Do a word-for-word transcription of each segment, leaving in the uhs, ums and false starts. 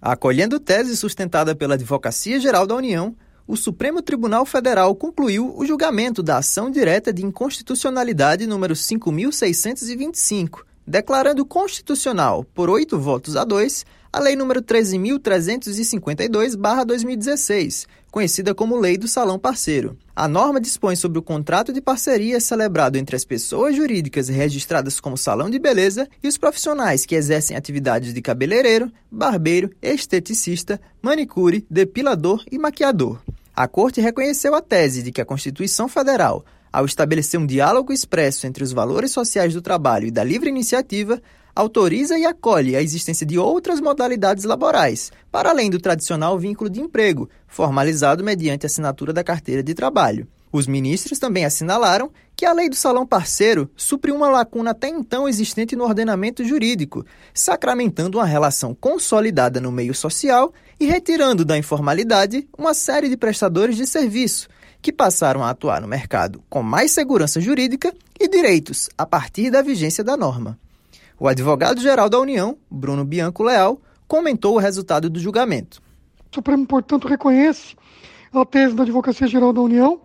Acolhendo tese sustentada pela Advocacia Geral da União, o Supremo Tribunal Federal concluiu o julgamento da ação direta de inconstitucionalidade número cinco mil seiscentos e vinte e cinco, declarando constitucional, por oito votos a dois, a Lei número treze mil trezentos e cinquenta e dois barra dois mil e dezesseis, conhecida como Lei do Salão Parceiro. A norma dispõe sobre o contrato de parceria celebrado entre as pessoas jurídicas registradas como salão de beleza e os profissionais que exercem atividades de cabeleireiro, barbeiro, esteticista, manicure, depilador e maquiador. A Corte reconheceu a tese de que a Constituição Federal, ao estabelecer um diálogo expresso entre os valores sociais do trabalho e da livre iniciativa, autoriza e acolhe a existência de outras modalidades laborais, para além do tradicional vínculo de emprego, formalizado mediante assinatura da carteira de trabalho. Os ministros também assinalaram que a Lei do Salão Parceiro supriu uma lacuna até então existente no ordenamento jurídico, sacramentando uma relação consolidada no meio social e retirando da informalidade uma série de prestadores de serviço, que passaram a atuar no mercado com mais segurança jurídica e direitos a partir da vigência da norma. O advogado-geral da União, Bruno Bianco Leal, comentou o resultado do julgamento. O Supremo, portanto, reconhece a tese da Advocacia Geral da União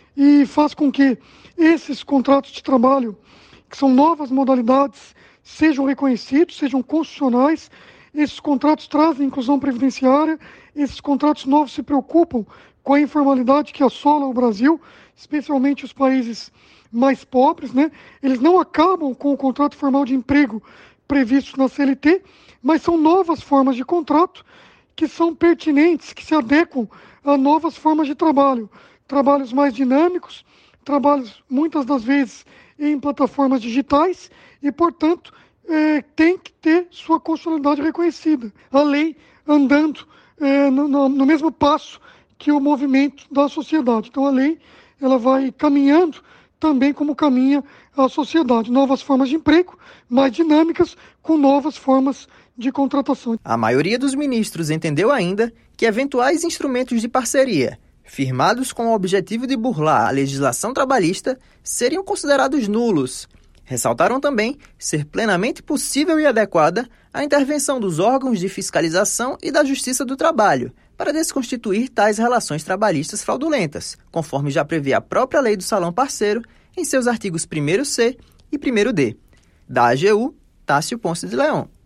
e faz com que esses contratos de trabalho, que são novas modalidades, sejam reconhecidos, sejam constitucionais. Esses contratos trazem inclusão previdenciária, esses contratos novos se preocupam com a informalidade que assola o Brasil, especialmente os países mais pobres, né? Eles não acabam com o contrato formal de emprego previsto na C L T, mas são novas formas de contrato que são pertinentes, que se adequam a novas formas de trabalho. Trabalhos mais dinâmicos, trabalhos muitas das vezes em plataformas digitais e, portanto, é, tem que ter sua constitucionalidade reconhecida. A lei andando é, no, no mesmo passo que o movimento da sociedade. Então, a lei ela vai caminhando também como caminha a sociedade. Novas formas de emprego, mais dinâmicas, com novas formas de contratação. A maioria dos ministros entendeu ainda que eventuais instrumentos de parceria, firmados com o objetivo de burlar a legislação trabalhista, seriam considerados nulos. Ressaltaram também ser plenamente possível e adequada a intervenção dos órgãos de fiscalização e da Justiça do Trabalho para desconstituir tais relações trabalhistas fraudulentas, conforme já prevê a própria Lei do Salão Parceiro em seus artigos primeiro C e primeiro D. Da A G U, Tássio Ponce de Leão.